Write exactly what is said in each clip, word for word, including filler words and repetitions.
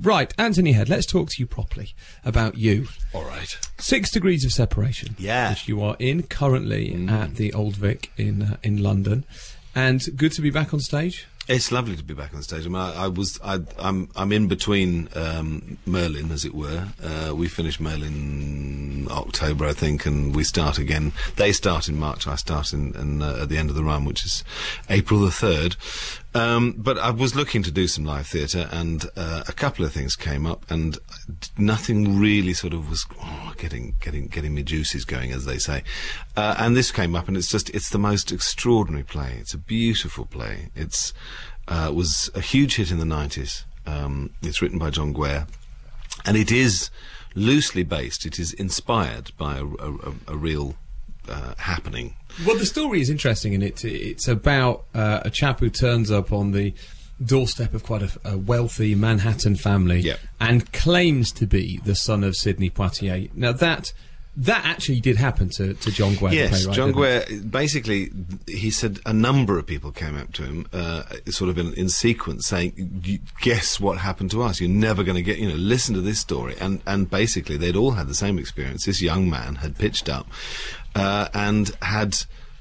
Right, Anthony Head, let's talk to you properly about you. All right. Six Degrees of Separation. Yeah. Which you are in currently mm. at the Old Vic in uh, in London. And good to be back on stage. It's lovely to be back on stage. I mean, I, I was, I, I'm, I'm in between um, Merlin, as it were. Uh, we finished Merlin October, I think, and we start again. They start in March. I start in, in uh, at the end of the run, which is April the third. Um, but I was looking to do some live theatre, and uh, a couple of things came up, and nothing really sort of was oh, getting, getting, getting me juices going, as they say. Uh, and this came up, and it's just, it's the most extraordinary play. It's a beautiful play. It's uh, was a huge hit in the nineties. Um, it's written by John Guare, and it is loosely based. It is inspired by a, a, a real uh, happening. Well, the story is interesting, and it, it's about uh, a chap who turns up on the doorstep of quite a, a wealthy Manhattan family yep. and claims to be the son of Sidney Poitier. Now, that that actually did happen to, to John Guare. Yes, the playwright, John Guare, it? basically, he said a number of people came up to him, uh, sort of in, in sequence, saying, guess what happened to us? You're never going to get, you know, listen to this story. And, and basically, they'd all had the same experience. This young man had pitched up uh, and had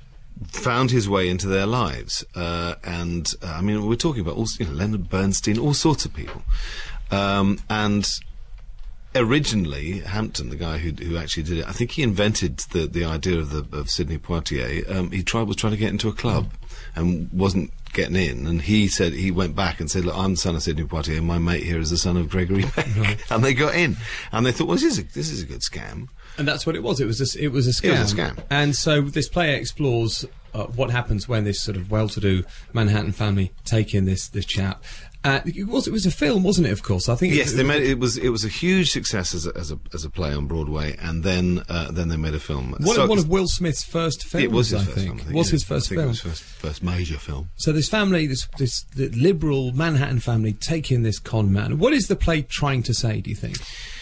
found his way into their lives. Uh, and, uh, I mean, we're talking about, all, you know, Leonard Bernstein, all sorts of people. Um, and... Originally, Hampton, the guy who who actually did it, I think he invented the the idea of the of Sidney Poitier. Um, he tried was trying to get into a club and wasn't getting in, and he said he went back and said, "Look, I'm the son of Sidney Poitier, and my mate here is the son of Gregory Peck." Right. And they got in, and they thought, "Well, this is a, this is a good scam." And that's what it was. It was a, it was a scam. It was a scam. And so this play explores uh, what happens when this sort of well-to-do Manhattan family take in this this chap. Uh, it was it was a film, wasn't it? Of course, I think. Yes, it, they made it was it was a huge success as a as a, as a play on Broadway, and then uh, then they made a film. One, so, of, one of Will Smith's first films. It was his I first think. film. I think, was yeah. his first I think film. It was first, first major film. So this family, this this the liberal Manhattan family, take in this con man. What is the play trying to say? Do you think?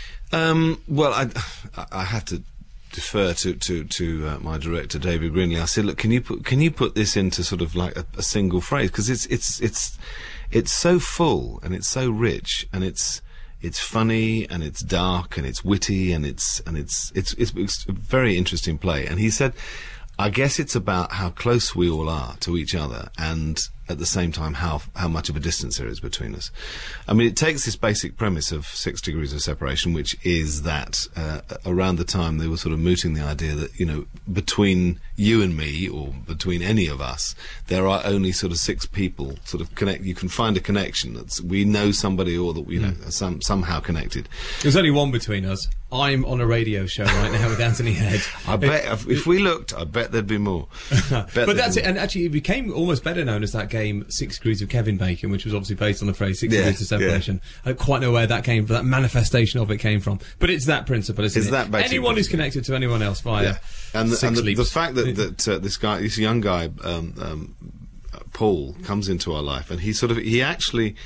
Um, well, I I have to defer to to to uh, my director David Greenley. I said, look, can you put can you put this into sort of like a, a single phrase, because it's it's it's it's so full and it's so rich and it's it's funny and it's dark and it's witty and it's and it's it's it's, it's a very interesting play. And he said, I guess it's about how close we all are to each other, and at the same time how how much of a distance there is between us. I mean, it takes this basic premise of Six Degrees of Separation, which is that uh, around the time they were sort of mooting the idea that, you know, between you and me, or between any of us, there are only sort of six people sort of connect. You can find a connection that's we know somebody, or that we know mm. are some somehow connected. There's only one between us. I'm on a radio show right now with Anthony Head. I bet if, if we looked, I bet there'd be more. But that's it. And actually, it became almost better known as that game Six Degrees of Kevin Bacon, which was obviously based on the phrase Six yeah, Degrees of Separation. Yeah. I don't quite know where that came from, that manifestation of it came from. But it's that principle, isn't it's it? That anyone who's connected to anyone else via yeah. And the, Six and the, Leaps. the fact that, that uh, this guy, this young guy, um, um, Paul, comes into our life, and he sort of, he actually...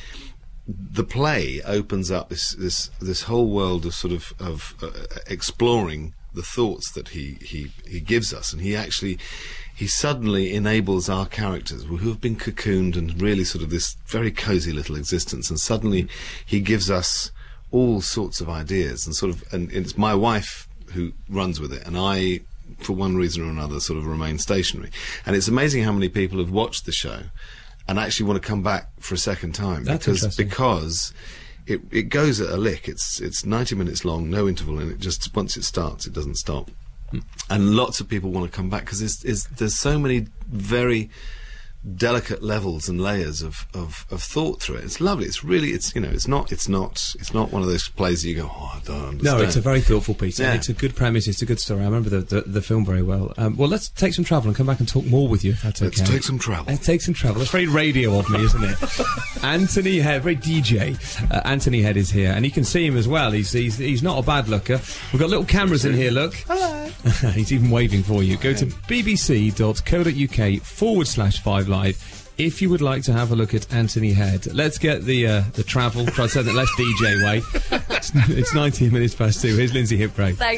The play opens up this this this whole world of sort of of uh, exploring the thoughts that he he he gives us, and he actually he suddenly enables our characters who have been cocooned and really sort of this very cozy little existence, and suddenly he gives us all sorts of ideas, and sort of and it's my wife who runs with it, and I, for one reason or another, sort of remain stationary. And it's amazing how many people have watched the show and actually want to come back for a second time. That's because because it it goes at a lick. It's it's ninety minutes long, no interval, and it just once it starts, it doesn't stop. Mm. And lots of people want to come back because there's, there's there's so many very delicate levels and layers of, of, of thought through it. It's lovely. It's really, it's, you know, it's not, it's not, it's not one of those plays that you go, oh, I don't understand. No, it's a very thoughtful piece. Yeah. And it's a good premise. It's a good story. I remember the, the, the film very well. Um, well, let's take some travel and come back and talk more with you, if that's let's okay. Let's take some travel. Let's take some travel. That's very radio of me, isn't it? Anthony Head, very D J. Uh, Anthony Head is here, and you can see him as well. He's, he's, he's not a bad looker. We've got little cameras in here, look. Hello. He's even waving for you. Go to bbc.co.uk forward slash five live. If you would like to have a look at Anthony Head. Let's get the uh, the travel. Try to say that less D J way. It's, it's nineteen minutes past two. Here's Lindsay Hipray. Thanks.